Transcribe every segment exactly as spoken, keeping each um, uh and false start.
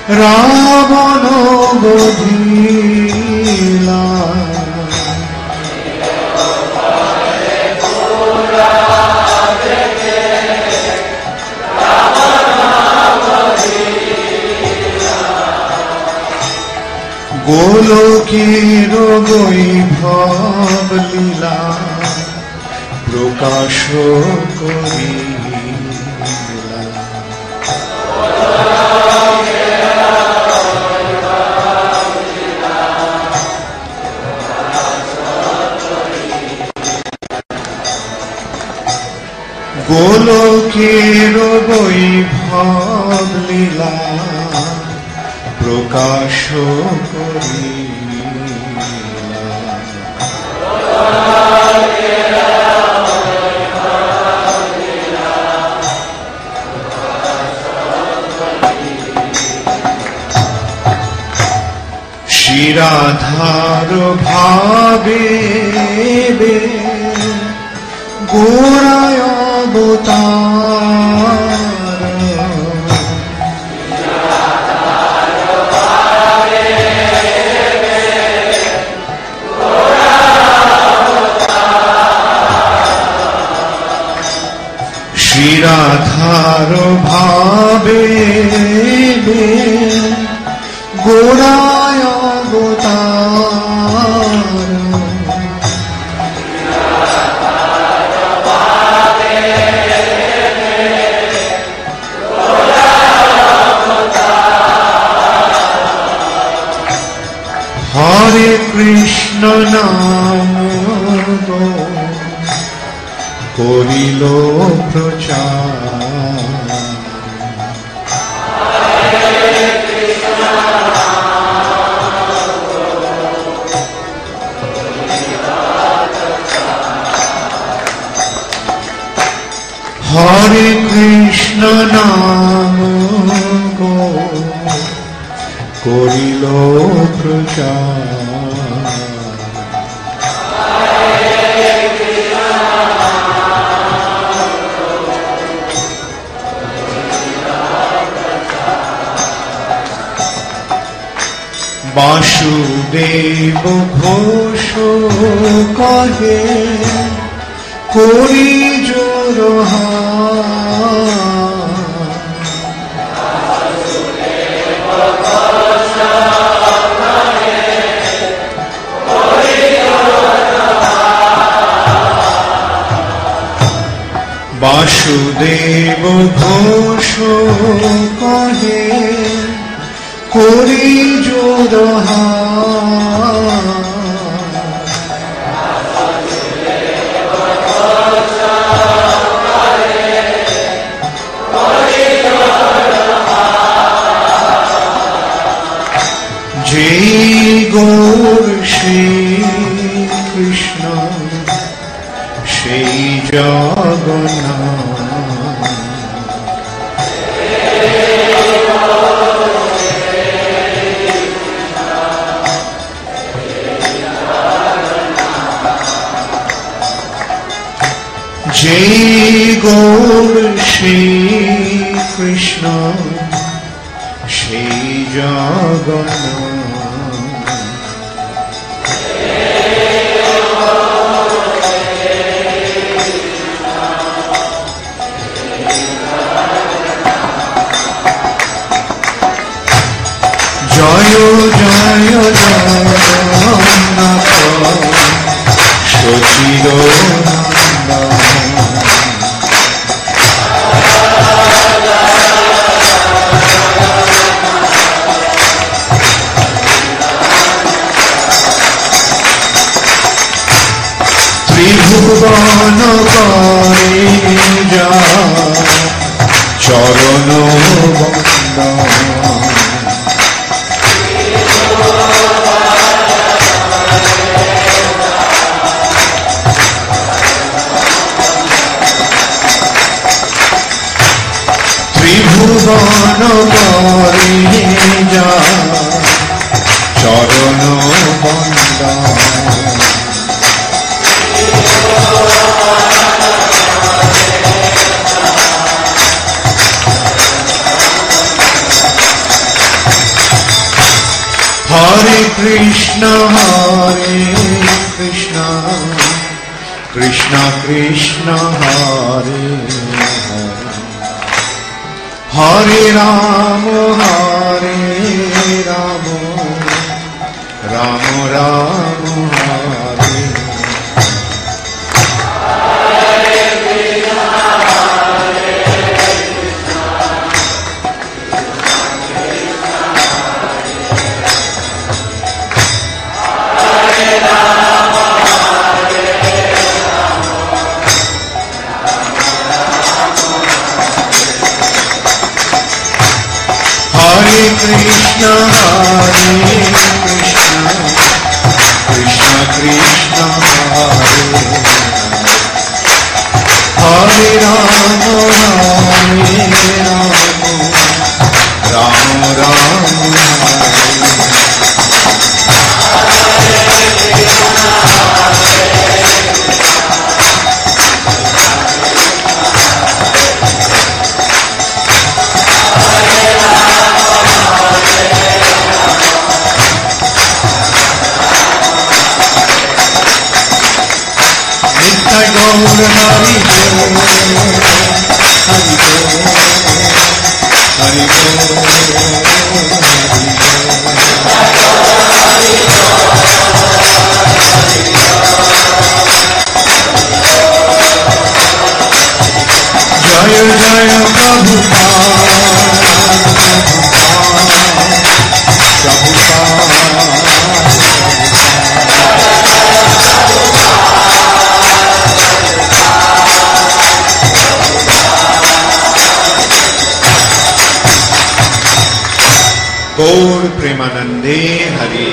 রাবণ বধিলা গোলকের বৈভব লীলা প্রকাশ করিলা। গোলকের বৈভব লীলা প্রকাশ করিলা। শ্রীরাধার ভাবে গোরায় অবতার, শ্রীরাধার ভাবে গোরায় অবতার, হরে কৃষ্ণ নাম করিল প্রচার, হরে কৃষ্ণ নাম করিল প্রচার। বাসুদেব ঘোষ কহে করি জোরহার, বাসুদেব ঘোষ কহে করি জোরহার, যেই গৌর শ্রী কৃষ্ণ সেই জগন্নাথ, যেই গৌর শ্রী কৃষ্ণ সেই জগন্নাথ, জয় জয় জগন্নাথ সচিদানন্দ, ত্রিভুবন করে যা চরণ বন্দনা, ত্রিভুবন করে যা চরণ বন্দনা, Hare Krishna, Hare Krishna, Krishna Krishna, Hare Hare, Hare Rama, Hare Rama, Rama Rama, Hare Hare Krishna, Hare Krishna, Krishna Krishna, Hare Hare, Hare Rama, Hare Rama, Rama Rama, Gaur Hari Bol, Hari Bol, Hari Bol, Jaya Jaya Prabhupada, Gaur Premanande Hari.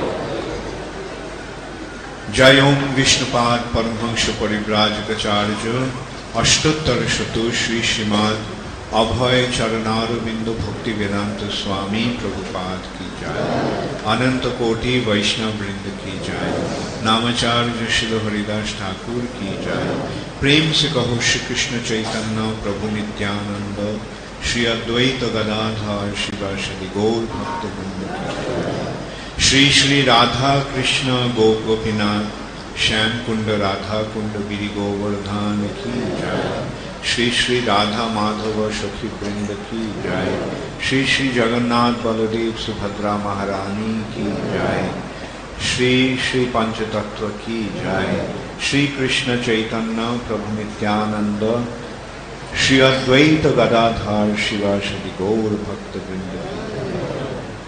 Jayom Vishnupad Paramhansha Parivrajakacharya Ashtottar Shatu Shri Srimad Abhay Charanaru Bindu Bhakti Vedanta Swami Prabhupada Ki Jai, Ananta Koti Vaishnav Vrinda Ki Jai, Namacharya Shila Haridas Thakur Ki Jai, Prem Se Kaho Shri Krishna Chaitanya Prabhu Nityananda, Shri Advaita Gadadhar Shivasadi Gaur Bhakta Vrinda Ki Jai, Shri Shri Radha Krishna Gop Gopinath Shyam Kunda Radha Kunda Giri Govardhan Ki Jai, Shri Shri Radha Madhava Shakhi Vrinda Ki Jai, Shri Shri Jagannath Baladev Subhadra Maharani Ki Jai, Shri Shri Panchatattva Ki Jai, Shri Krishna Chaitanya Prabhu Nityananda, Shri Advaita Gadadhar Shivasadi Gaur Bhakta Vrinda Ki Jai,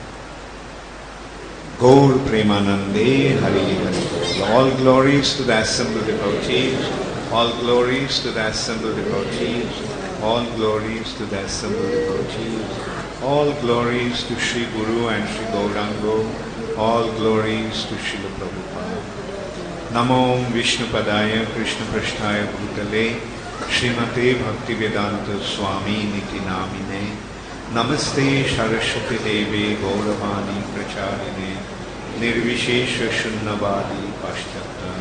Gaur Premanande Hari Hari. All glories to the assembled devotees, all glories to the assembled devotees, all glories to the assembled devotees, all glories to Shri Guru and Shri Gaurango, all glories to Srila Prabhupada. Namo Vishnupadaya Krishna Prasthaya Bhutale Srimate Bhaktivedanta Swami Niti Namine Namaste Saraswati Devi Gauravani Pracharine Nirvishesha Shunnavadi Paschatta.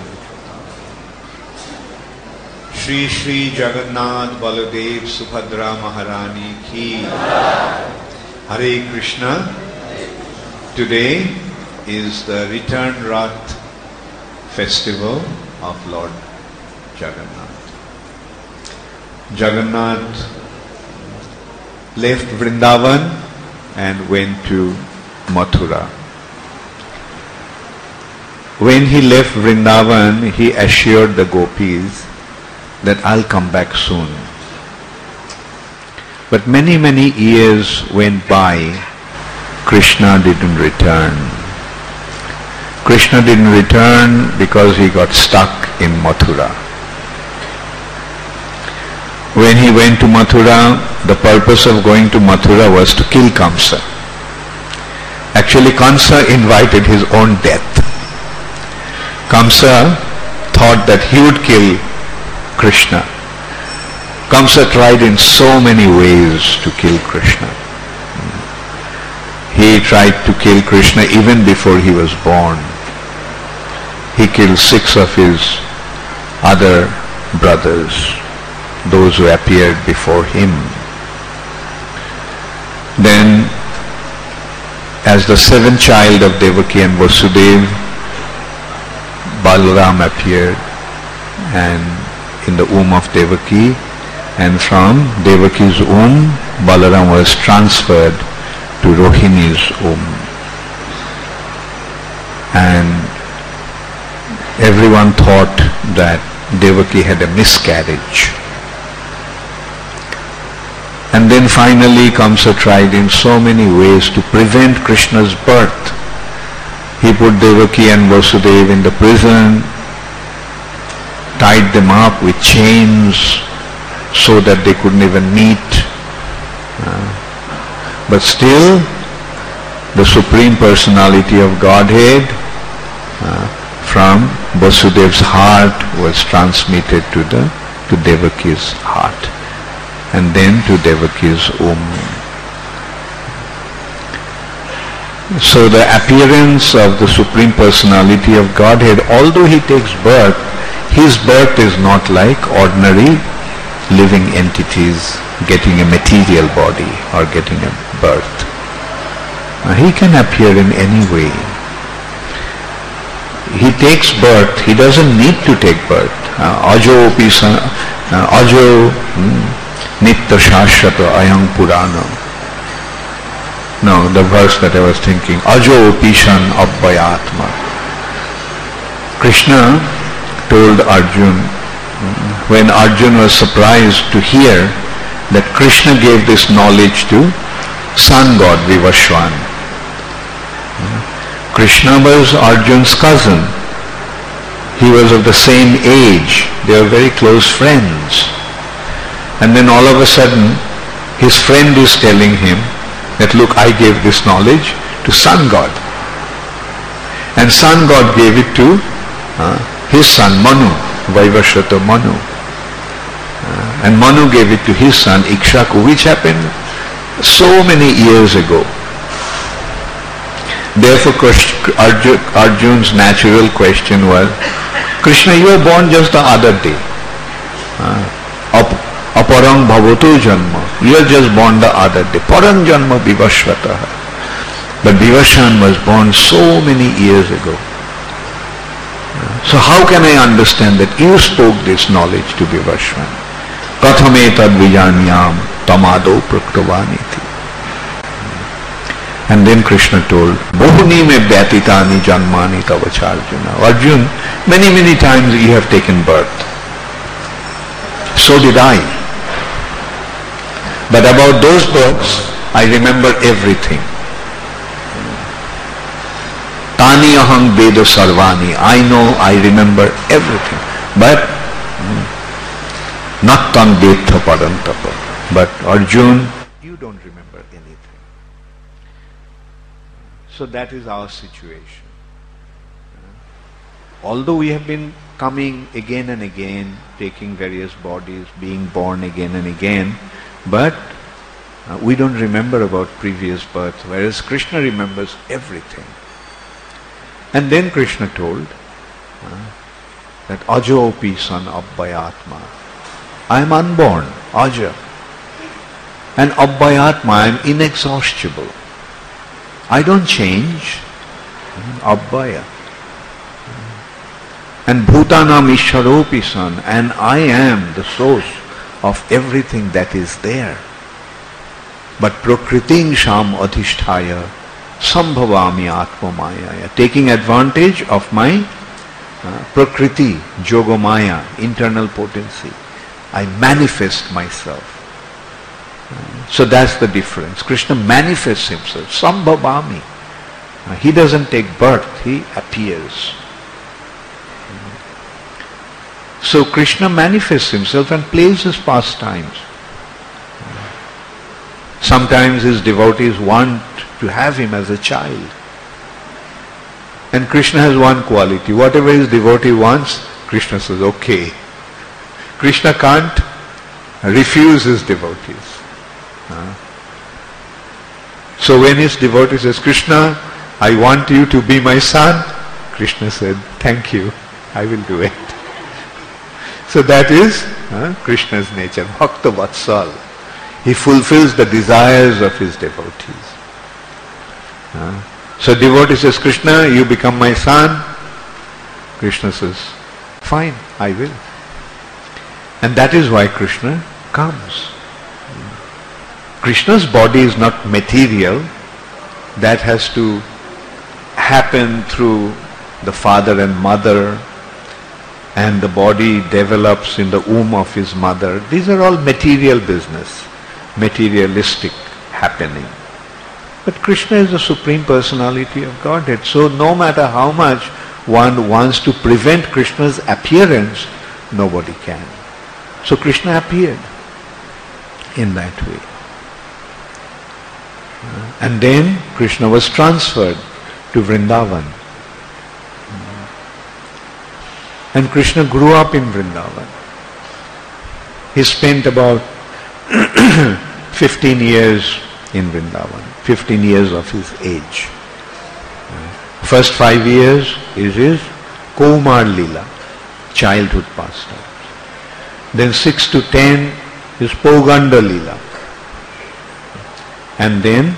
Shri Shri Jagannath Baladev Subhadra Maharani Ki. Hare Krishna. Today is the Return Rath festival of Lord Jagannath. Jagannath left Vrindavan and went to Mathura. When he left Vrindavan, he assured the gopis that I'll come back soon. But many, many years went by, Krishna didn't return. Krishna didn't return because he got stuck in Mathura. When he went to Mathura, the purpose of going to Mathura was to kill Kamsa. Actually, Kamsa invited his own death. Kamsa thought that he would kill Krishna. Kamsa tried in so many ways to kill Krishna. He tried to kill Krishna even before he was born. He killed six of his other brothers, those who appeared before him. Then, as the seventh child of Devaki and Vasudeva, Balaram appeared and in the womb of Devaki, and from Devaki's womb, Balaram was transferred to Rohini's womb. And everyone thought that Devaki had a miscarriage. And then finally Kamsa tried in so many ways to prevent Krishna's birth. He put Devaki and Vasudeva in the prison, tied them up with chains so that they couldn't even meet. Uh, but still, the Supreme Personality of Godhead uh, from Vasudeva's heart was transmitted to the to Devaki's heart, and then to Devaki's womb. So the appearance of the Supreme Personality of Godhead, although he takes birth, his birth is not like ordinary living entities getting a material body or getting a birth. Uh, he can appear in any way. He takes birth, he doesn't need to take birth. Uh, Ajo pisa, uh, Ajo hmm, Nitya Shashwata Ayam Purana. No, the verse that I was thinking, Ajo Pishan Abhayatma. Krishna told Arjun, when Arjun was surprised to hear that Krishna gave this knowledge to sun god Vivaswan. Krishna was Arjun's cousin. He was of the same age. They were very close friends. And then all of a sudden, his friend is telling him that, look, I gave this knowledge to sun god. And sun god gave it to uh, his son Manu, Vaivashrata Manu. Uh, and Manu gave it to his son Ikshaku, which happened so many years ago. Therefore Arjun's natural question was, Krishna, you were born just the other day. Uh, Aparang bhavato janma. You are just born the other day. Parang janma vivashvataha. But Vivaswan was born so many years ago. So how can I understand that you spoke this knowledge to Vivaswan? Kathame tad vijanyam tamado praktavaniti. And then Krishna told, Bahuni me vyatitani janmani tavacharjuna. Arjun, many, many times you have taken birth. So did I. But about those births, I remember everything. Tani aham veda sarvani. I know, I remember everything. But nattam vedha parantapa. But Arjun, you don't remember anything. So that is our situation. Although we have been coming again and again, taking various bodies, being born again and again, but uh, we don't remember about previous birth, whereas Krishna remembers everything. And then Krishna told uh, that Ajopi son Abhayatma. I am unborn, Aja. And Abhayatma, I am inexhaustible. I don't change. Abhaya. And Bhutanam Ishwaropi son, and I am the source of everything that is there. But Prakriting Sham Adhisthaya Sambhavami Atma Maya, taking advantage of my uh, Prakriti, Jogomaya, internal potency, I manifest myself. Uh, so that's the difference. Krishna manifests himself, Sambhavami. Uh, he doesn't take birth, he appears. So Krishna manifests himself and plays his pastimes. Sometimes his devotees want to have him as a child. And Krishna has one quality. Whatever his devotee wants, Krishna says, okay. Krishna can't refuse his devotees. So when his devotee says, Krishna, I want you to be my son, Krishna said, thank you, I will do it. So that is uh, Krishna's nature, Bhakta Vatsal. He fulfills the desires of his devotees. Uh, so devotee says, Krishna, you become my son. Krishna says, fine, I will. And that is why Krishna comes. Krishna's body is not material. That has to happen through the father and mother, and the body develops in the womb of his mother. These are all material business, materialistic happening. But Krishna is the Supreme Personality of Godhead. So no matter how much one wants to prevent Krishna's appearance, nobody can. So Krishna appeared in that way. And then Krishna was transferred to Vrindavan. And Krishna grew up in Vrindavan. He spent about fifteen years in Vrindavan, fifteen years of his age. First five years is his Kaumar Leela, childhood pastimes. Then six to ten is Poganda Leela. And then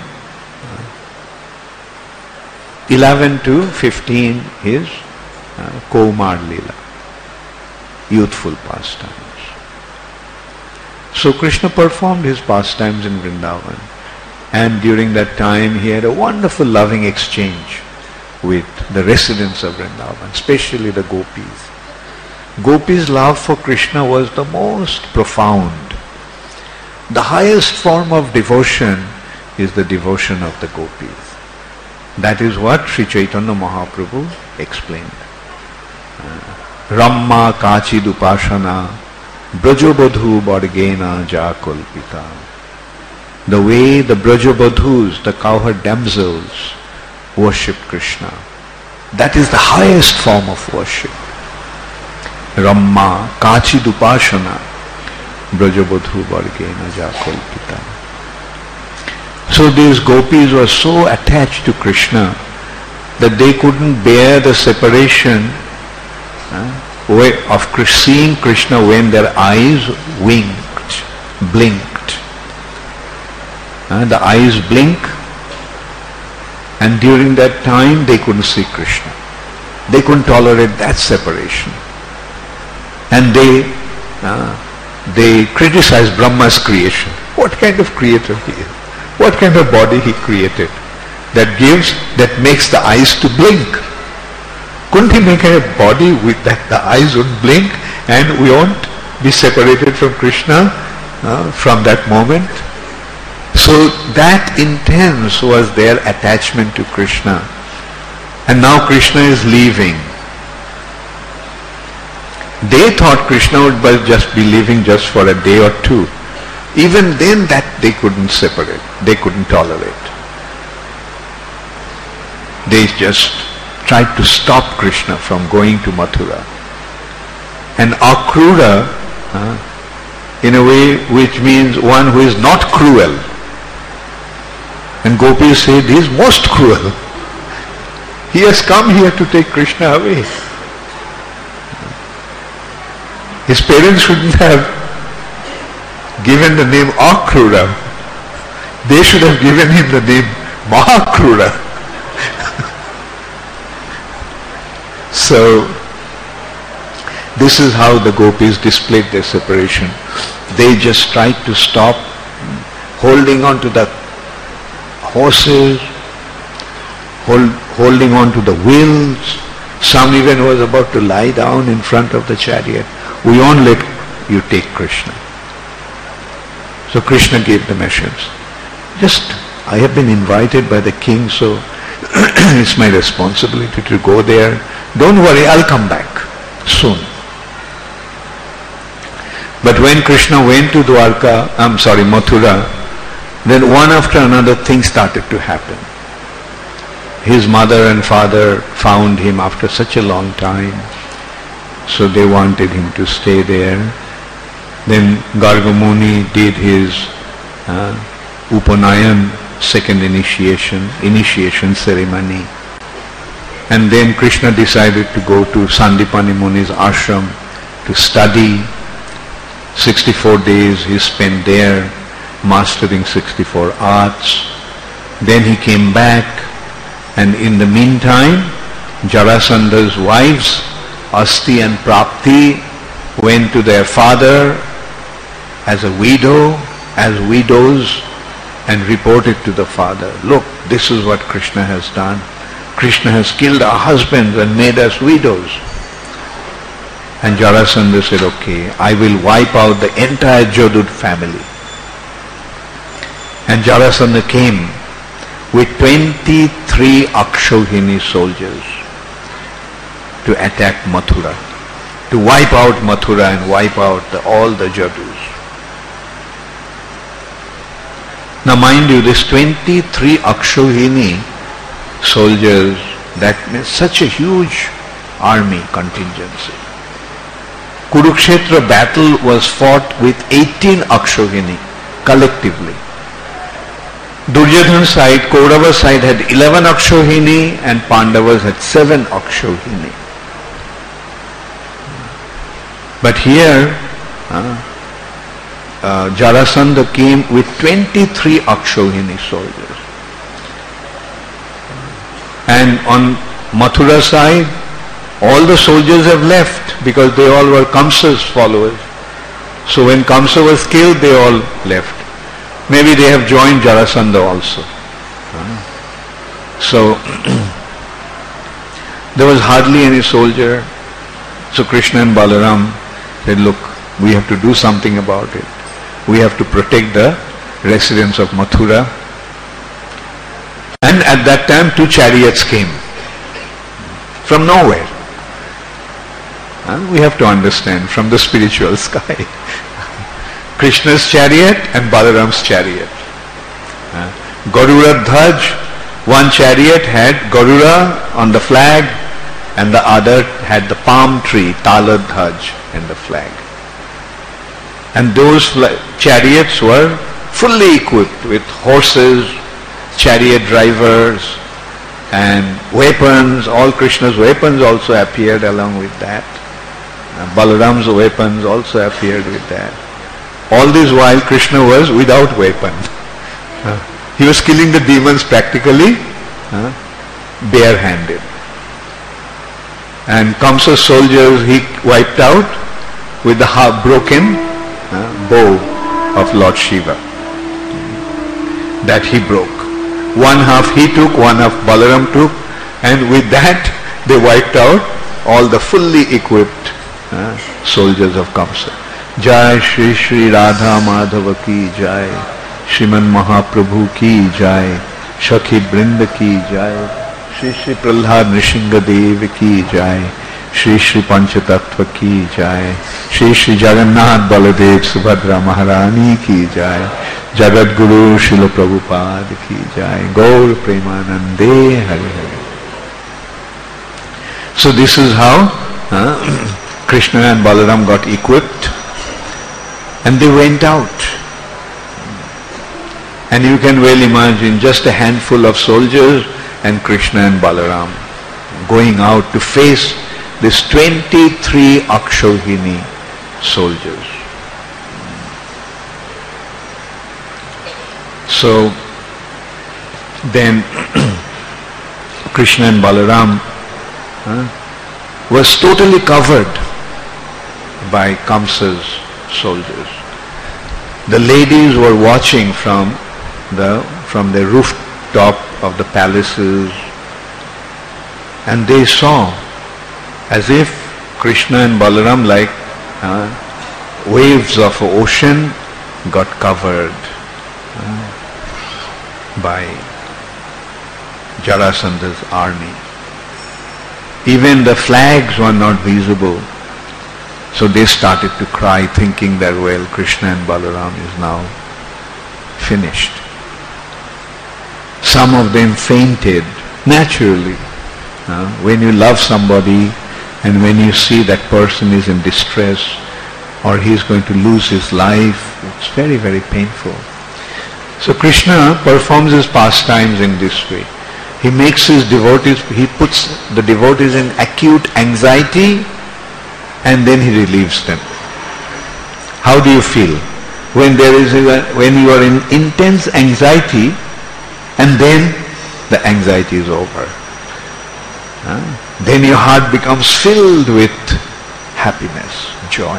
eleven to fifteen is uh, Kaumar Leela, youthful pastimes. So Krishna performed his pastimes in Vrindavan, and during that time he had a wonderful loving exchange with the residents of Vrindavan, especially the gopis. Gopis' love for Krishna was the most profound. The highest form of devotion is the devotion of the gopis. That is what Sri Chaitanya Mahaprabhu explained. Ramma Kachid Upashana Brajabadhu Bargena Jakulpita. The way the Brajabadhus, the cowherd damsels, worship Krishna. That is the highest form of worship. Ramma Kachid Upashana Brajabadhu Bargena Jakulpita. So these gopis were so attached to Krishna that they couldn't bear the separation uh, of seeing Krishna when their eyes winked, blinked. Uh, the eyes blink, and during that time they couldn't see Krishna. They couldn't tolerate that separation. And they, uh, they criticized Brahma's creation. What kind of creator he is? What kind of body he created that gives, that makes the eyes to blink? Couldn't he make a body with that the eyes would blink and we won't be separated from Krishna uh, from that moment? So that intense was their attachment to Krishna. And now Krishna is leaving. They thought Krishna would just be leaving just for a day or two. Even then that they couldn't separate, they couldn't tolerate. They just tried to stop Krishna from going to Mathura. And Akrura, uh, in a way which means one who is not cruel. And gopis said he is most cruel. He has come here to take Krishna away. His parents shouldn't have given the name Akrura. They should have given him the name Mahakrura. So, this is how the gopis displayed their separation. They just tried to stop, holding on to the horses, hold, holding on to the wheels. Some even was about to lie down in front of the chariot. We won't let you take Krishna. So Krishna gave the message. Just, I have been invited by the king, so it's my responsibility to go there. Don't worry, I'll come back soon. But when Krishna went to Dwarka, I'm sorry, Mathura, then one after another things started to happen. His mother and father found him after such a long time, so they wanted him to stay there. Then Garga Muni did his uh, Upanayan, second initiation, initiation ceremony. And then Krishna decided to go to Sandipani Muni's ashram to study. sixty-four days he spent there, mastering sixty-four arts. Then he came back And in the meantime, Jarasandha's wives, Asti and Prapti, went to their father as a widow, as widows, and reported to the father, look, this is what Krishna has done. Krishna has killed our husbands and made us widows. And Jarasandha said, okay, I will wipe out the entire Jadud family. And Jarasandha came with twenty-three Akshohini soldiers to attack Mathura, to wipe out Mathura and wipe out the, all the Jadus. Now mind you, this twenty-three Akshohini soldiers, that means such a huge army contingency. Kurukshetra battle was fought with eighteen Akshohini collectively. Duryodhana's side, Kaurava side had eleven Akshohini and Pandavas had seven Akshohini. But here, uh, uh, Jarasandha came with twenty-three Akshohini soldiers. And on Mathura side, all the soldiers have left because they all were Kamsa's followers. So when Kamsa was killed, they all left. Maybe they have joined Jarasandha also. So there was hardly any soldier. So Krishna and Balaram said, look, we have to do something about it. We have to protect the residents of Mathura. And at that time two chariots came from nowhere. And we have to understand, from the spiritual sky. Krishna's chariot and Balaram's chariot. Uh, Garuda Dhaj, one chariot had Garuda on the flag and the other had the palm tree, Tala Dhaj, in the flag. And those chariots were fully equipped with horses, chariot drivers and weapons. All Krishna's weapons also appeared along with that. Uh, Balaram's weapons also appeared with that. All this while Krishna was without weapon. Uh, he was killing the demons practically uh, barehanded. And Kamsa's soldiers he wiped out with the half broken uh, bow of Lord Shiva. That he broke. One half he took, one half Balaram took, and with that they wiped out all the fully equipped uh, soldiers of Kamsa. Jai Shri Shri Radha Madhava ki Jai, Shriman Mahaprabhu ki Jai, Shakhi Brinda ki Jai, Shri Shri Prahlad Nrsimha Dev ki Jai, Shri Shri Panchatattva ki Jai, Shri Shri Jagannath Baladev Subhadra Maharani ki Jai, Jagat Guru Srila Prabhupada ki Jai, Gaur Premanande Hari Hari. So this is how uh, Krishna and Balaram got equipped. And they went out. And you can well imagine just a handful of soldiers and Krishna and Balaram going out to face this twenty-three Akshohini soldiers. So then Krishna and Balaram uh, was totally covered by Kamsa's soldiers. The ladies were watching from the from the rooftop of the palaces, and they saw as if Krishna and Balaram, like uh, waves of an ocean, got covered uh, by Jarasandha's army. Even the flags were not visible. So they started to cry, thinking that, well, Krishna and Balaram is now finished. Some of them fainted naturally. Uh, when you love somebody and when you see that person is in distress or he is going to lose his life, it's very, very painful. So Krishna performs his pastimes in this way. He makes his devotees, he puts the devotees in acute anxiety and then he relieves them. How do you feel when there is a, when you are in intense anxiety and then the anxiety is over. Uh, then your heart becomes filled with happiness, joy.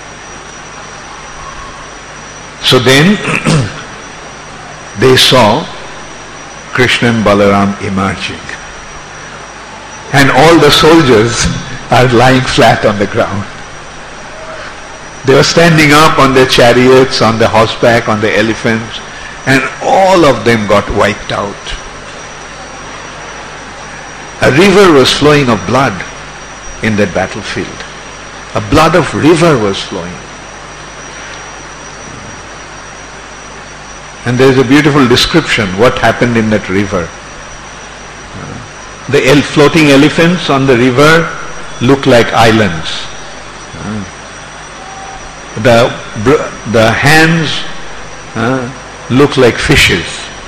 So then they saw Krishna and Balaram emerging. And all the soldiers are lying flat on the ground. They were standing up on their chariots, on the horseback, on the elephants, and all of them got wiped out. A river was flowing of blood in that battlefield. A blood of river was flowing. And there is a beautiful description what happened in that river. The el- floating elephants on the river look like islands. The, the hands uh, look like fishes.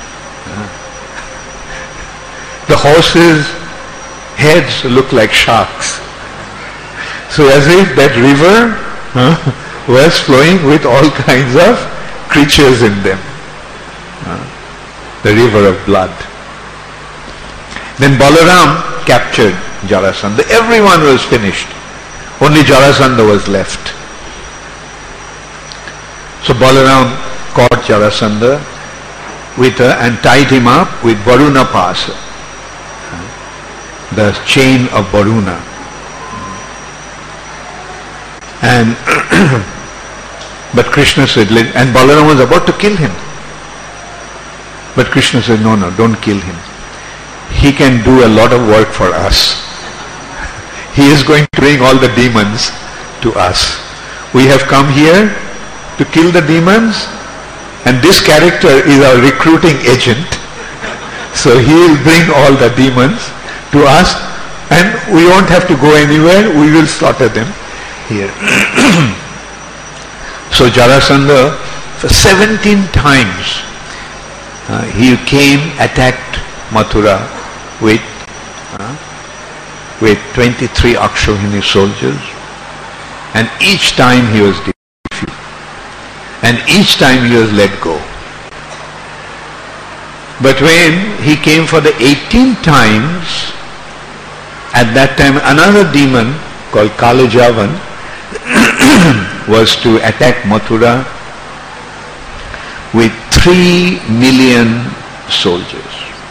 The horses' heads look like sharks. So as if that river uh, was flowing with all kinds of creatures in them. Uh, the river of blood. Then Balaram captured Jarasandha. Everyone was finished. Only Jarasandha was left. So Balaram caught Jarasandha with a, and tied him up with Varuna Pasa, the chain of Varuna. And but Krishna said, and Balaram was about to kill him. But Krishna said, no, no, don't kill him. He can do a lot of work for us. He is going to bring all the demons to us. We have come here to kill the demons, and this character is our recruiting agent. So he will bring all the demons to us, and we won't have to go anywhere. We will slaughter them here. So Jarasandha, for seventeen times, uh, he came, attacked Mathura with uh, with twenty-three Akshauhini soldiers, and each time he was defeated, and each time he was let go. But when he came for the eighteenth times, at that time another demon called Kalajavan was to attack Mathura with three million soldiers.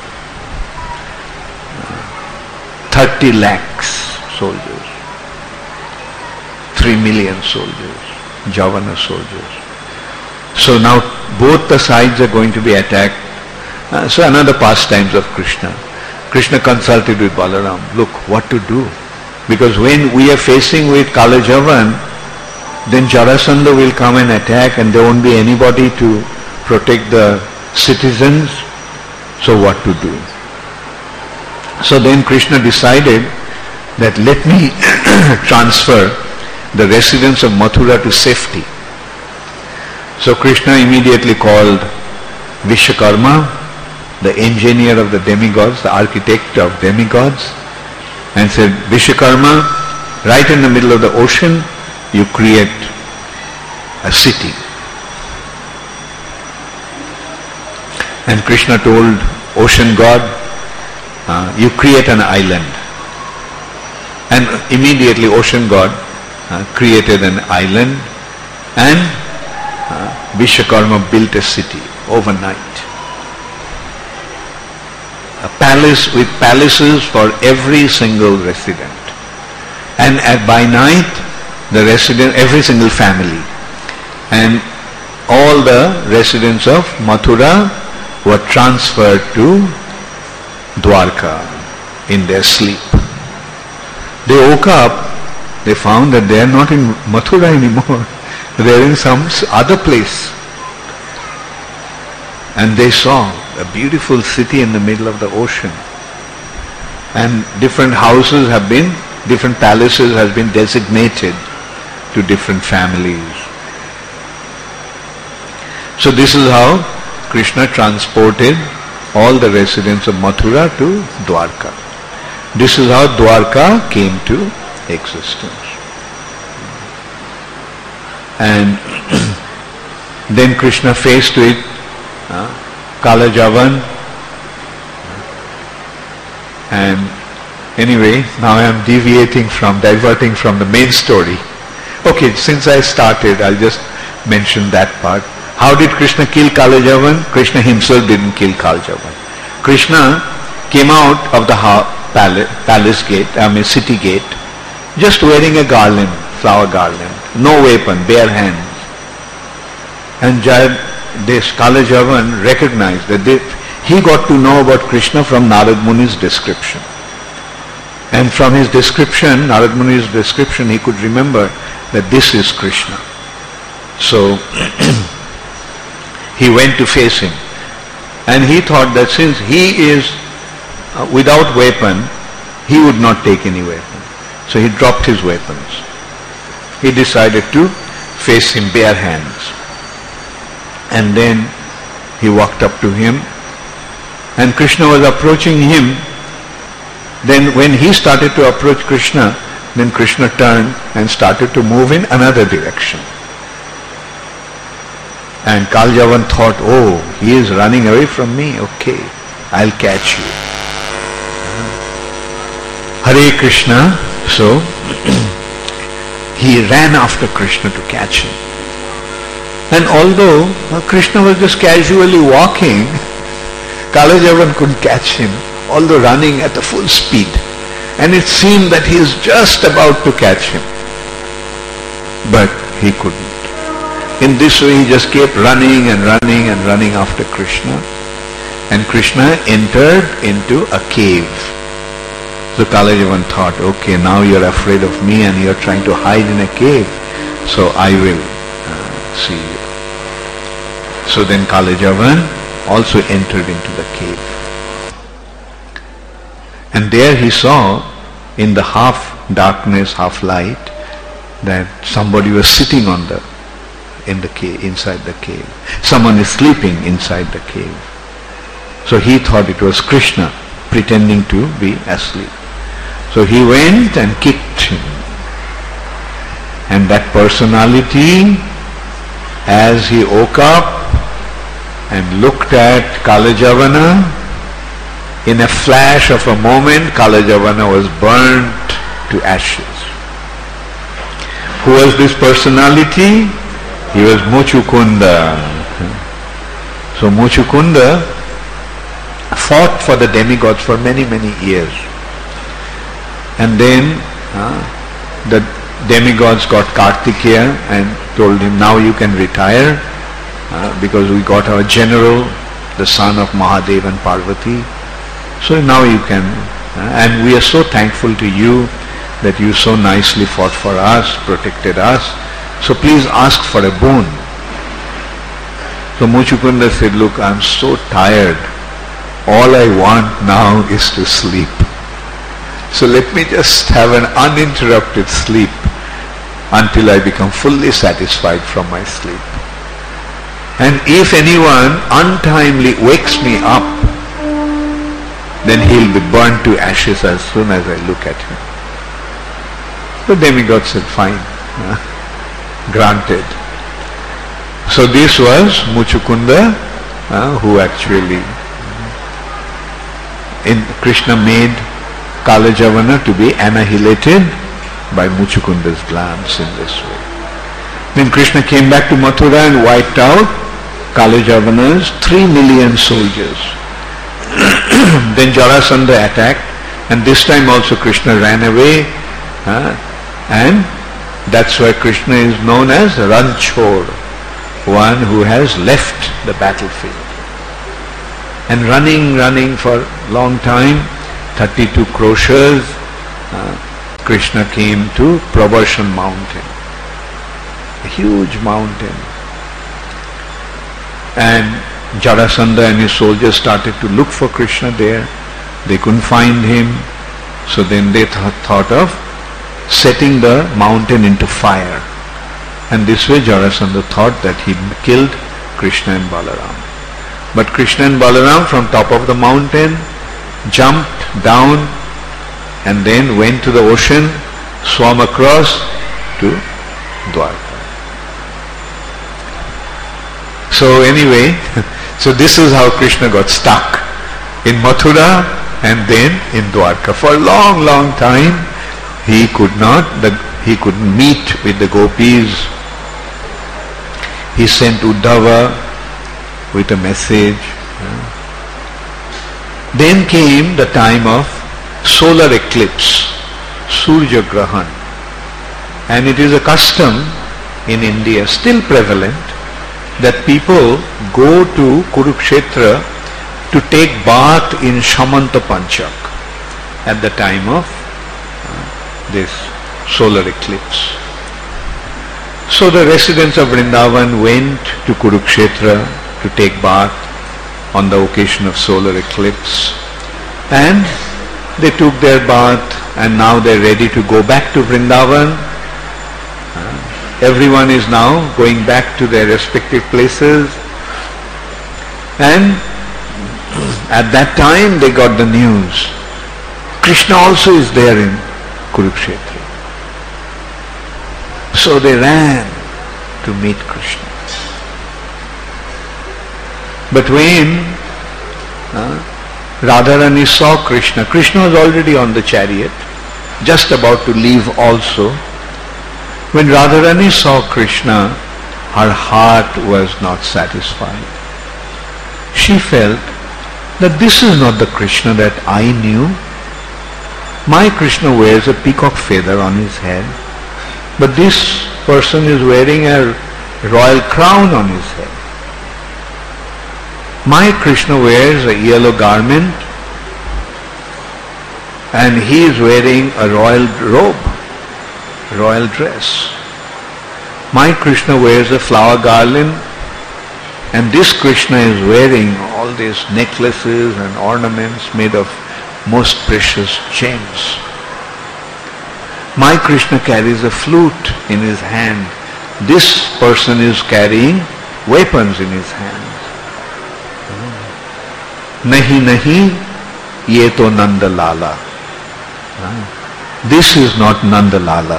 thirty lakhs soldiers. three million soldiers. Javana soldiers. So now both the sides are going to be attacked. Uh, so another pastimes of Krishna. Krishna consulted with Balaram, look what to do. Because when we are facing with Kalajavan, then Jarasandha will come and attack, and there won't be anybody to protect the citizens. So what to do? So then Krishna decided that let me transfer the residents of Mathura to safety. So Krishna immediately called Vishwakarma, the engineer of the demigods, the architect of demigods, and said, Vishwakarma, right in the middle of the ocean, you create a city. And Krishna told ocean god, uh, you create an island. And immediately ocean god uh, created an island, and uh, Vishwakarma built a city overnight. A palace with palaces for every single resident. And at by night, the resident, every single family, and all the residents of Mathura were transferred to Dwarka in their sleep. They woke up, they found that they are not in Mathura anymore. They are in some other place. And they saw a beautiful city in the middle of the ocean. And different houses have been, different palaces has been designated to different families. So this is how Krishna transported all the residents of Mathura to Dwarka. This is how Dwarka came to existence. And then Krishna faced with uh, Kalajavan, And anyway, now I am deviating from, diverting from the main story. Okay, since I started, I'll just mention that part. How did Krishna kill Kalajavan? Krishna himself didn't kill Kalajavan. Krishna came out of the palace, palace gate, I mean city gate, just wearing a garland, flower garland, no weapon, bare hands. And Jai, this Kalajavan recognized that they, he got to know about Krishna from Narad Muni's description. And from his description, Narad Muni's description, he could remember that this is Krishna. So he went to face him. And he thought that since he is uh, without weapon, he would not take any weapon. So he dropped his weapons. He decided to face him bare hands. And then he walked up to him. And Krishna was approaching him. Then when he started to approach Krishna, then Krishna turned and started to move in another direction. And Kalajavan thought, oh, he is running away from me. Okay, I'll catch you. Hare Krishna. So he ran after Krishna to catch him. And although Krishna was just casually walking, Kalajavan couldn't catch him, although running at a full speed. And it seemed that he is just about to catch him. But he couldn't. In this way he just kept running and running and running after Krishna. And Krishna entered into a cave. So Kalajavan thought, okay, now you're afraid of me and you're trying to hide in a cave. So I will uh, see you. So then Kalajavan also entered into the cave. And there he saw, in the half darkness, half light, that somebody was sitting on the in the cave, inside the cave. Someone is sleeping inside the cave. So he thought it was Krishna pretending to be asleep. So he went and kicked him. And that personality, as he woke up and looked at Kalajavana, in a flash of a moment, Kalajavana was burnt to ashes. Who was this personality? He was Muchukunda. So Muchukunda fought for the demigods for many, many years. And then uh, the demigods got Kartikeya and told him, now you can retire uh, because we got our general, the son of Mahadev and Parvati. So now you can, uh, and we are so thankful to you that you so nicely fought for us, protected us. So please ask for a boon. So Muchukunda said, look, I'm so tired. All I want now is to sleep. So let me just have an uninterrupted sleep until I become fully satisfied from my sleep. And if anyone untimely wakes me up, then he'll be burnt to ashes as soon as I look at him. The demigod said, fine, uh, granted. So this was Muchukunda, uh, who actually, in Krishna made Kalajavana to be annihilated by Muchukunda's glance in this way. Then Krishna came back to Mathura and wiped out Kalajavana's three million soldiers. Then Jarasandha attacked, and this time also Krishna ran away, uh, and that's why Krishna is known as Ranchor, one who has left the battlefield. And running, running for a long time, thirty-two kroshas, uh, Krishna came to Prabharshan mountain, a huge mountain. And Jarasandha and his soldiers started to look for Krishna there. They couldn't find him. So then they th- thought of setting the mountain into fire. And this way Jarasandha thought that he killed Krishna and Balaram. But Krishna and Balaram from top of the mountain jumped down and then went to the ocean, swam across to Dwarka. So anyway, so this is how Krishna got stuck. In Mathura, And then in Dwarka, for a long, long time, he could not, the, he could meet with the gopis. He sent Uddhava with a message. Then came the time of solar eclipse, Surya Grahan. And it is a custom in India, still prevalent, that people go to Kurukshetra to take bath in Shamanta Panchak at the time of uh, this solar eclipse. So the residents of Vrindavan went to Kurukshetra to take bath on the occasion of solar eclipse, and they took their bath, and now they're ready to go back to Vrindavan. Uh, everyone is now going back to their respective places, and at that time they got the news, Krishna also is there in Kurukshetra. So they ran to meet Krishna. But when uh, Radharani saw Krishna, Krishna was already on the chariot, just about to leave also. When Radharani saw Krishna, her heart was not satisfied. She felt that this is not the Krishna that I knew. My Krishna wears a peacock feather on his head, but this person is wearing a royal crown on his head. My Krishna wears a yellow garment and he is wearing a royal robe, royal dress. My Krishna wears a flower garland, and this Krishna is wearing all these necklaces and ornaments made of most precious gems. My Krishna carries a flute in his hand. This person is carrying weapons in his hand. Nahi nahi, ye to Nanda Lala. This is not Nanda Lala.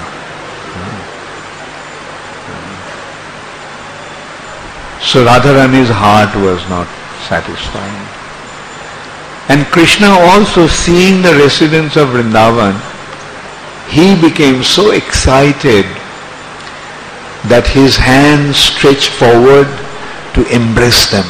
So Radharani's heart was not satisfying. And Krishna also, seeing the residents of Vrindavan, he became so excited that his hands stretched forward to embrace them.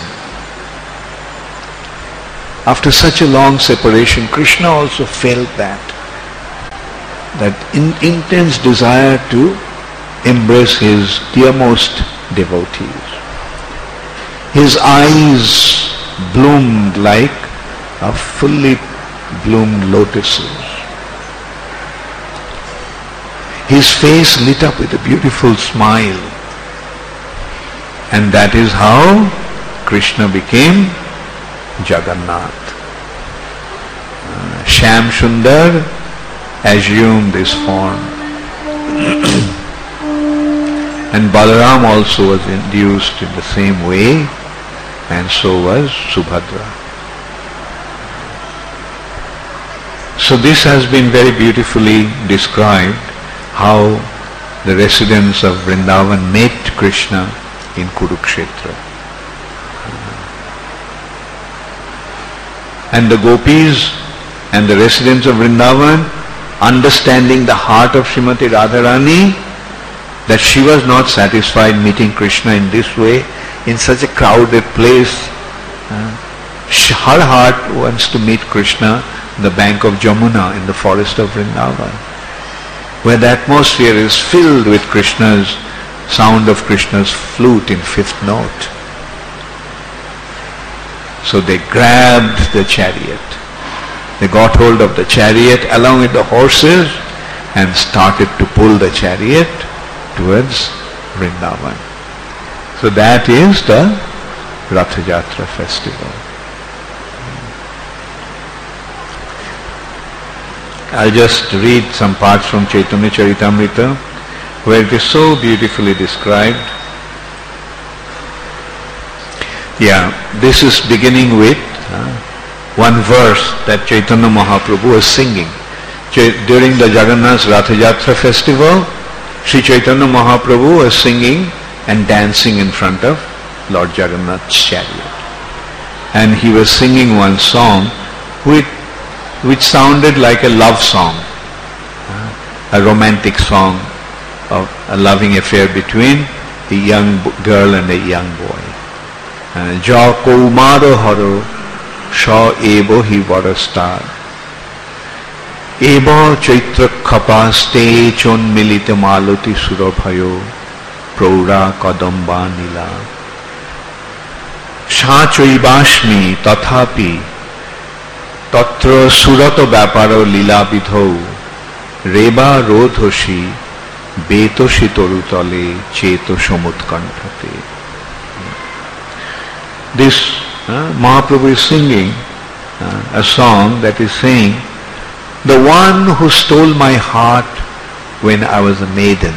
After such a long separation, Krishna also felt that, that in, intense desire to embrace his dearmost devotees. His eyes bloomed like a fully bloomed lotuses. His face lit up with a beautiful smile. And that is how Krishna became Jagannath. Uh, Shyam Sundar assumed this form. And Balaram also was induced in the same way, and so was Subhadra. So this has been very beautifully described, how the residents of Vrindavan met Krishna in Kurukshetra. And the gopis and the residents of Vrindavan, understanding the heart of Srimati Radharani, that she was not satisfied meeting Krishna in this way, in such a crowded place. Her heart wants to meet Krishna on the bank of Jamuna in the forest of Vrindavan, where the atmosphere is filled with Krishna's sound of Krishna's flute in fifth note. So they grabbed the chariot. They got hold of the chariot along with the horses and started to pull the chariot towards Vrindavan. So that is the Ratha Jatra festival. I'll just read some parts from Chaitanya Charitamrita where it is so beautifully described. Yeah, this is beginning with uh, one verse that Chaitanya Mahaprabhu was singing. Ch- during the Jagannath Ratha Jatra festival, Sri Chaitanya Mahaprabhu was singing and dancing in front of Lord Jagannath's chariot. And he was singing one song with which sounded like a love song, a romantic song of a loving affair between a young girl and a young boy. Ja Kaumaro Haro Sha Ebo Hi Varastar Ebo Chaitra Khapaste Chon Milite Malati Surabhayo Praura Kadamba Nila Sha Choibashmi Tathapi Tatra Surato Vyaparo Lila Vidhau Reba Rodhoshi Betoshi Torutale Cheto Samutkanthate. This uh, Mahaprabhu is singing uh, a song that is saying, the one who stole my heart when I was a maiden.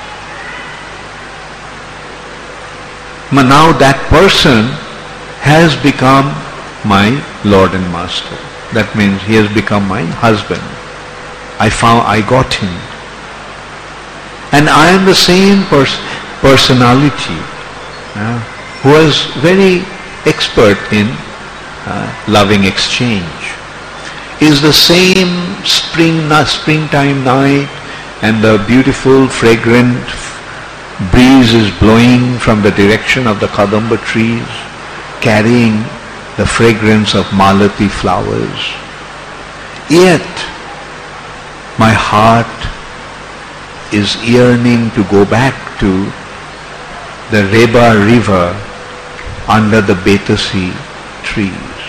But now that person has become my Lord and Master. That means he has become my husband. I found, I got him. And I am the same pers- personality uh, who was very expert in uh, loving exchange. Is the same spring, uh, springtime night and the beautiful fragrant breeze is blowing from the direction of the Kadamba trees, carrying the fragrance of Malati flowers. Yet my heart is yearning to go back to the Reba river under the Betasi trees.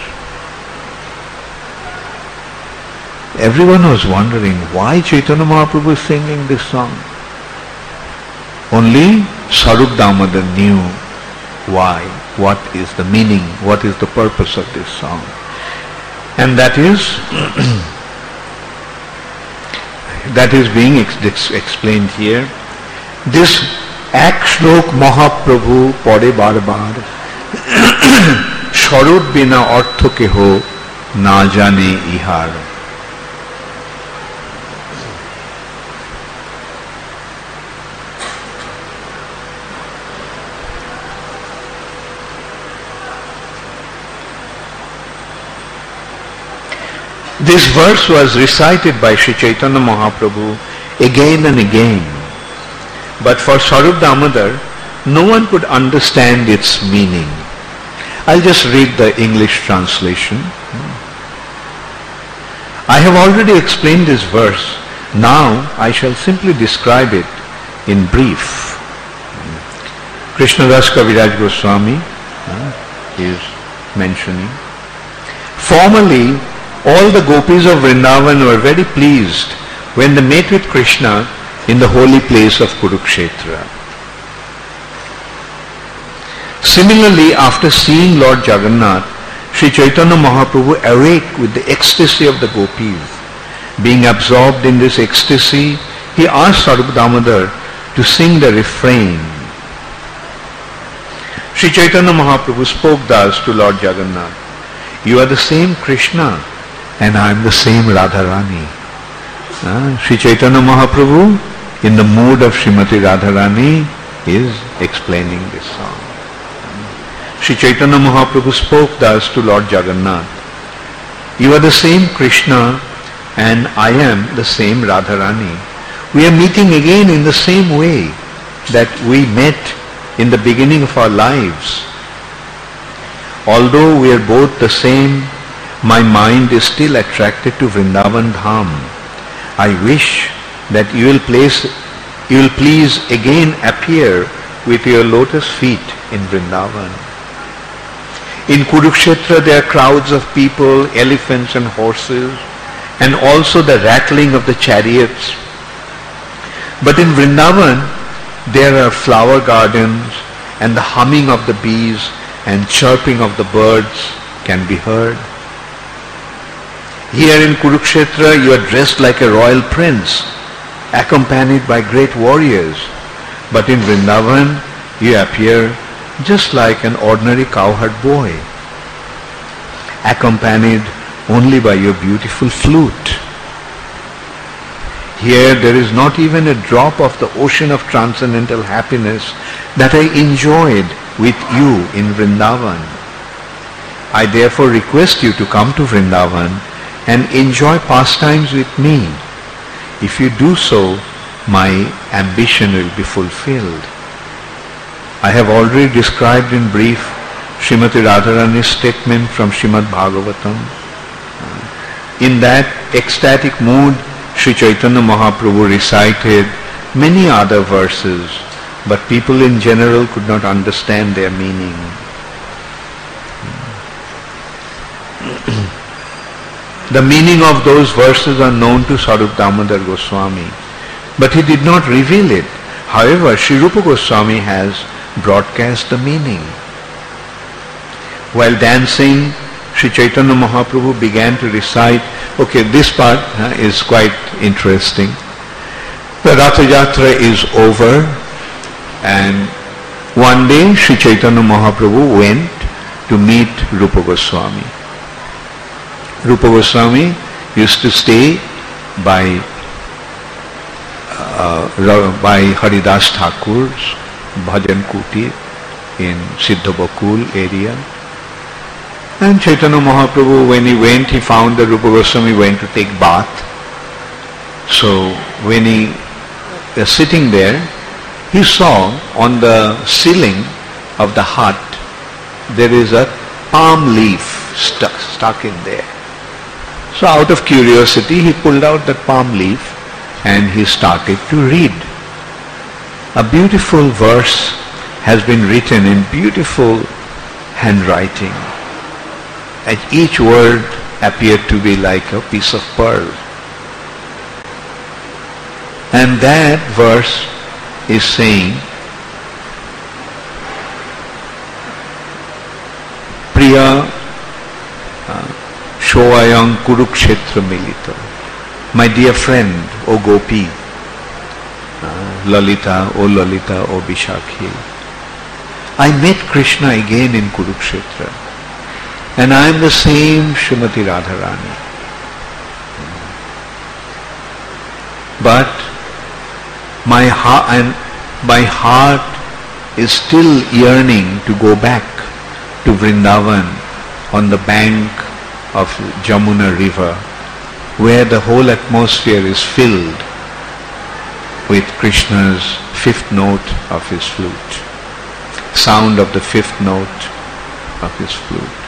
Everyone was wondering why Chaitanya Mahaprabhu is singing this song. Only Sarup Damodar knew why, what is the meaning, what is the purpose of this song. And that is, that is being ex- ex- explained here. This Ek Shlok Mahaprabhu Pore Bar Bar Sharut Bina Artho Keho Na Jane Ihar. This verse was recited by Sri Chaitanya Mahaprabhu again and again. But for Sarup Damodar, no one could understand its meaning. I'll just read the English translation. I have already explained this verse. Now I shall simply describe it in brief. Krishnadas Kaviraj Goswami uh, is mentioning. Formerly, all the gopis of Vrindavan were very pleased when they met with Krishna in the holy place of Kurukshetra. Similarly, after seeing Lord Jagannath, Sri Chaitanya Mahaprabhu awake with the ecstasy of the gopis. Being absorbed in this ecstasy, he asked Sarup Damodar to sing the refrain. Sri Chaitanya Mahaprabhu spoke thus to Lord Jagannath, "You are the same Krishna and I am the same Radharani." Uh, Sri Chaitanya Mahaprabhu, in the mood of Srimati Radharani, is explaining this song. Sri Chaitanya Mahaprabhu spoke thus to Lord Jagannath, "You are the same Krishna and I am the same Radharani. We are meeting again in the same way that we met in the beginning of our lives. Although we are both the same, my mind is still attracted to Vrindavan Dham. I wish that you will place, you will please again appear with your lotus feet in Vrindavan. In Kurukshetra there are crowds of people, elephants and horses, and also the rattling of the chariots. But in Vrindavan there are flower gardens, and the humming of the bees and chirping of the birds can be heard. Here in Kurukshetra you are dressed like a royal prince, accompanied by great warriors. But in Vrindavan you appear just like an ordinary cowherd boy, accompanied only by your beautiful flute. Here there is not even a drop of the ocean of transcendental happiness that I enjoyed with you in Vrindavan. I therefore request you to come to Vrindavan and enjoy pastimes with me. If you do so, my ambition will be fulfilled. I have already described in brief Srimati Radharani's statement from Srimad Bhagavatam. In that ecstatic mood, Sri Chaitanya Mahaprabhu recited many other verses, but people in general could not understand their meaning. The meaning of those verses are known to Sarup Damodar Goswami, but he did not reveal it. However, Sri Rupa Goswami has broadcast the meaning. While dancing, Sri Chaitanya Mahaprabhu began to recite. Okay, this part uh, is quite interesting. The Ratha Yatra is over, and one day Sri Chaitanya Mahaprabhu went to meet Rupa Goswami. Rupa Goswami used to stay by uh, by Haridas Thakur's Bhajan Kutir in Siddhabakul area. And Chaitanya Mahaprabhu, when he went, he found that Rupa Goswami went to take bath. So when he was sitting there, he saw on the ceiling of the hut there is a palm leaf stuck, stuck in there. So out of curiosity, he pulled out that palm leaf and he started to read. A beautiful verse has been written in beautiful handwriting, and each word appeared to be like a piece of pearl. And that verse is saying, Priya uh, Shoayang Kurukshetra Milita. My dear friend, O Gopi, uh, Lalita, O Lalita, O Vishakhi. I met Krishna again in Kurukshetra, and I am the same Srimati Radharani. But my heart and my heart is still yearning to go back to Vrindavan on the bank of Jamuna river, where the whole atmosphere is filled with Krishna's fifth note of his flute, sound of the fifth note of his flute.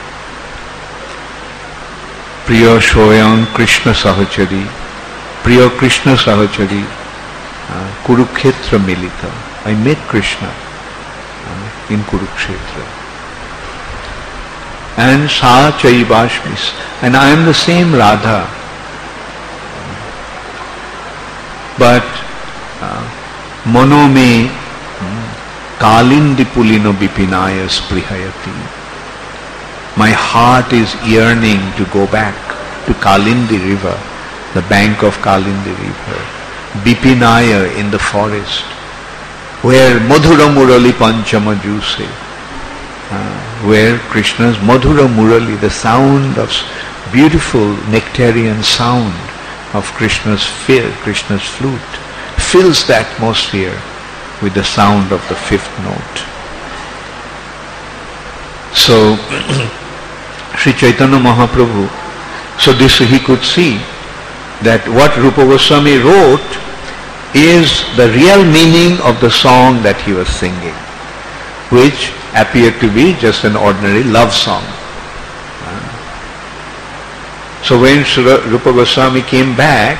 Priya Shoyam Krishna Sahachari, Priya Krishna Sahachari, uh, Kurukshetra Milita. I met Krishna uh, in Kurukshetra. And Sa Chaivashmis, and I am the same Radha. But Mono me Kalindi Pulino Bipinaya Sprihayati. My heart is yearning to go back to Kalindi river, the bank of Kalindi river, Bipinaya in the forest, where Madhura Murali Panchama Juse, uh, where Krishna's Madhura Murali, the sound of beautiful nectarian sound of Krishna's fear, Krishna's flute, fills the atmosphere with the sound of the fifth note. So, Sri Chaitanya Mahaprabhu, so this he could see that what Rupa Goswami wrote is the real meaning of the song that he was singing, which appeared to be just an ordinary love song. So when Rupa Goswami came back,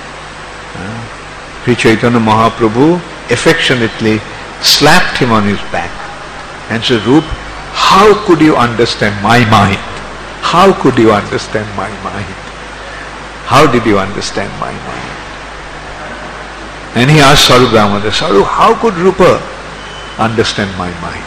Sri Chaitanya Mahaprabhu affectionately slapped him on his back and said, Rup, how could you understand my mind? How could you understand my mind? How did you understand my mind? And he asked Sarup Damodar, Sarup, how could Rupa understand my mind?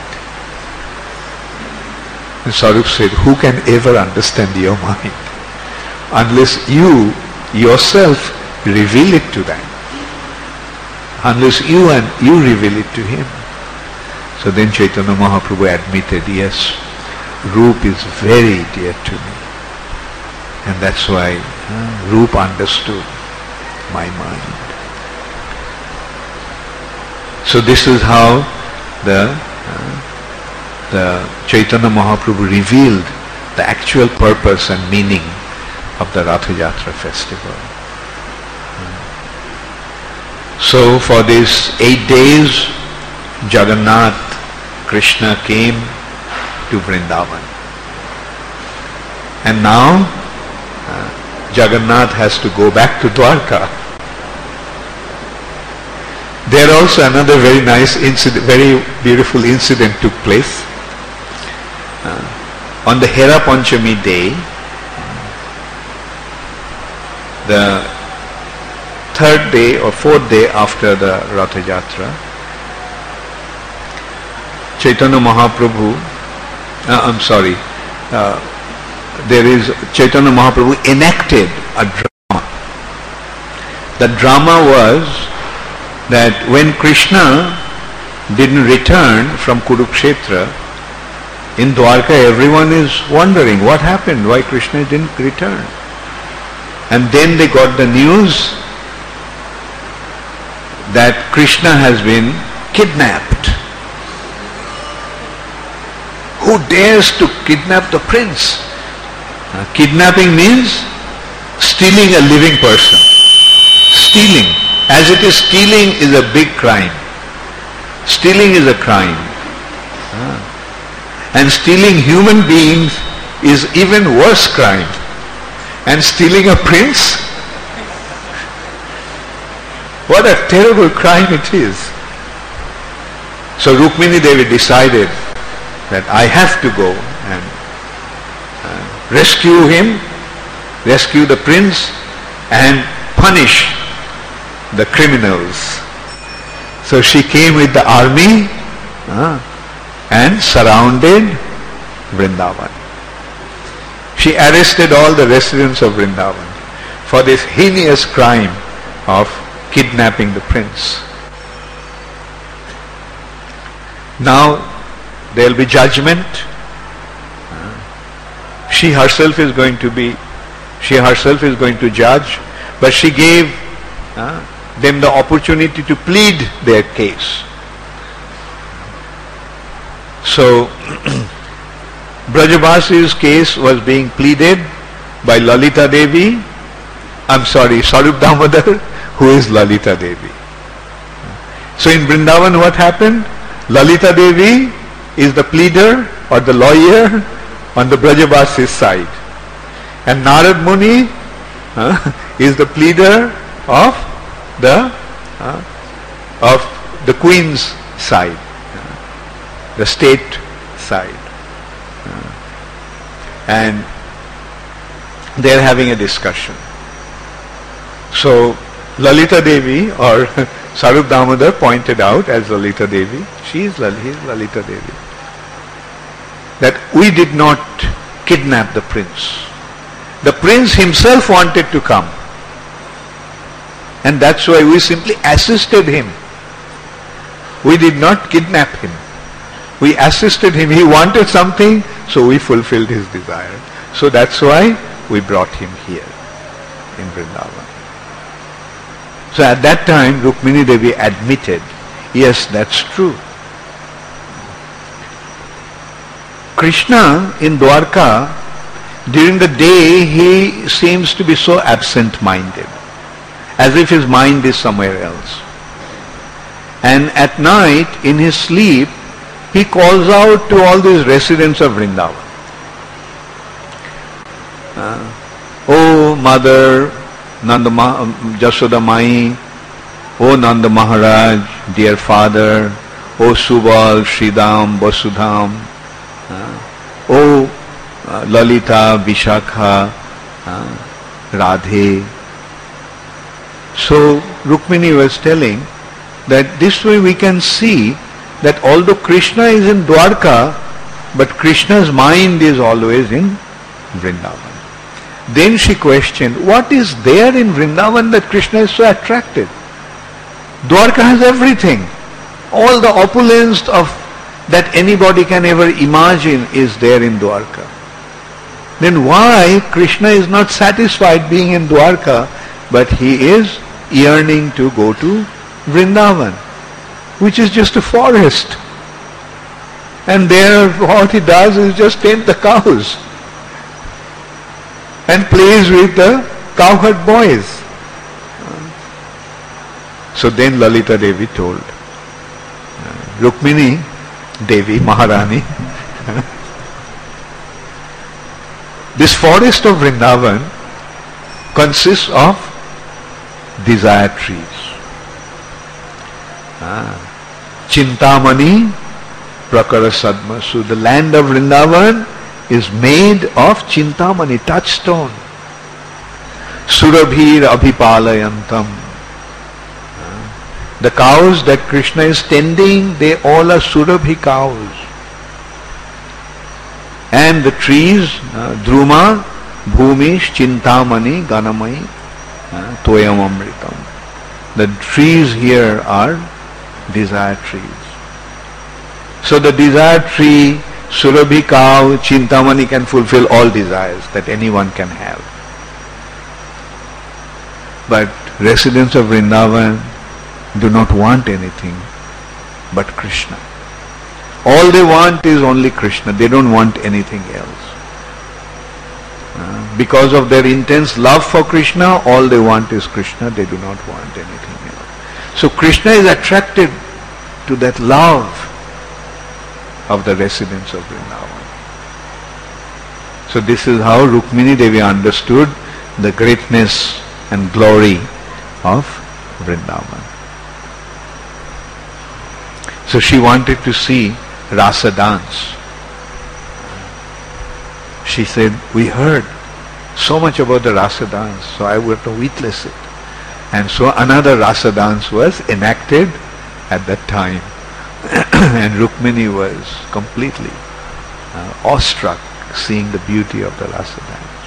And Sarup said, who can ever understand your mind unless you yourself reveal it to them? Unless you and you reveal it to him. So then Chaitanya Mahaprabhu admitted, yes, Rup is very dear to me. And that's why uh, Rup understood my mind. So this is how the, uh, the Chaitanya Mahaprabhu revealed the actual purpose and meaning of the Ratha Yatra festival. So for these eight days, Jagannath, Krishna came to Vrindavan. And now uh, Jagannath has to go back to Dwarka. There also another very nice incident, very beautiful incident took place. Uh, on the Hera Panchami day, the third day or fourth day after the Ratha Yatra, Chaitanya Mahaprabhu, uh, I'm sorry, uh, there is Chaitanya Mahaprabhu enacted a drama. The drama was that when Krishna didn't return from Kurukshetra, in Dwarka everyone is wondering what happened, why Krishna didn't return. And then they got the news that Krishna has been kidnapped. Who dares to kidnap the prince? Uh, kidnapping means stealing a living person. Stealing. As it is, stealing is a big crime. Stealing is a crime. Uh, and stealing human beings is even worse crime. And stealing a prince? What a terrible crime it is. So Rukmini Devi decided that I have to go and uh, rescue him, rescue the prince and punish the criminals. So she came with the army uh, and surrounded Vrindavan. She arrested all the residents of Vrindavan for this heinous crime of kidnapping the prince. Now there will be judgment. Uh, she herself is going to be, she herself is going to judge, but she gave uh, them the opportunity to plead their case. So Brajabasi's case was being pleaded by Lalita Devi, I'm sorry, Sarup Damodar, who is Lalita Devi. So in Vrindavan what happened? Lalita Devi is the pleader or the lawyer on the Brajabasi's side. And Narad Muni uh, is the pleader of the uh, of the queen's side, uh, the state side. Uh, and they are having a discussion. So Lalita Devi or Sarup Damodar pointed out as Lalita Devi, she is Lalita Devi, that we did not kidnap the prince. The prince himself wanted to come. And that's why we simply assisted him. We did not kidnap him. We assisted him. He wanted something, so we fulfilled his desire. So that's why we brought him here in Vrindavan. So at that time, Rukmini Devi admitted, yes, that's true. Krishna in Dwarka, during the day, he seems to be so absent-minded, as if his mind is somewhere else. And at night, in his sleep, he calls out to all these residents of Vrindavan. Uh, oh, Mother, Nanda Ma- Jashoda Mai, oh Nanda Maharaj, dear father, oh Subal, Sridham, Vasudham, uh, oh uh, Lalita, Vishakha, uh, Radhe. So Rukmini was telling that this way we can see that although Krishna is in Dwarka, but Krishna's mind is always in Vrindavan. Then she questioned, what is there in Vrindavan that Krishna is so attracted? Dwarka has everything. All the opulence of that anybody can ever imagine is there in Dwarka. Then why Krishna is not satisfied being in Dwarka, but he is yearning to go to Vrindavan, which is just a forest. And there what he does is just tend the cows. and plays with the cowherd boys. So then Lalita Devi told Rukmini Devi, Maharani, this forest of Vrindavan consists of desire trees. Ah. Chintamani Prakara Sadma. So the land of Vrindavan is made of Chintamani, touchstone. Surabhir Abhipalayantam. The cows that Krishna is tending, they all are Surabhi cows. And the trees, uh, Druma, Bhumish, Chintamani, Ganamai, uh, Toyam Amritam. The trees here are desire trees. So the desire tree, Surabhi cow, Chintamani can fulfill all desires that anyone can have. But residents of Vrindavan do not want anything but Krishna. All they want is only Krishna. They don't want anything else. Uh, because of their intense love for Krishna, all they want is Krishna. They do not want anything else. So Krishna is attracted to that love of the residents of Vrindavan. So this is how Rukmini Devi understood the greatness and glory of Vrindavan. So she wanted to see Rasa dance. She said, we heard so much about the Rasa dance, so I would have to witness it. And so another Rasa dance was enacted at that time. And Rukmini was completely uh, awestruck seeing the beauty of the Rasa dance.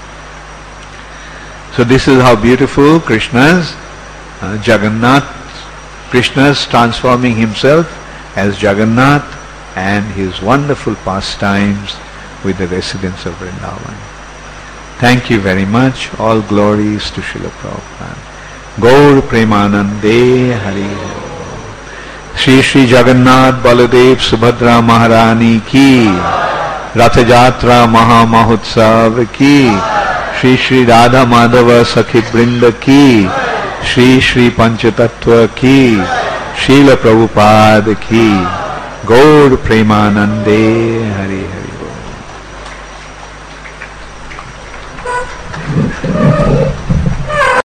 So this is how beautiful Krishna's uh, Jagannath, Krishna's transforming himself as Jagannath and his wonderful pastimes with the residents of Vrindavan. Thank you very much. All glories to Srila Prabhupada. Gaur Premanande Hari. Shri Shri Jagannath Baladev Subhadra Maharani ki, Ratha Jatra Maha Mahotsav ki, Shri Shri Radha Madhava Sakhi Brinda ki, Shri Shri Panchatattva ki, Srila Prabhupada ki, Gaur Premanande Hari Hari.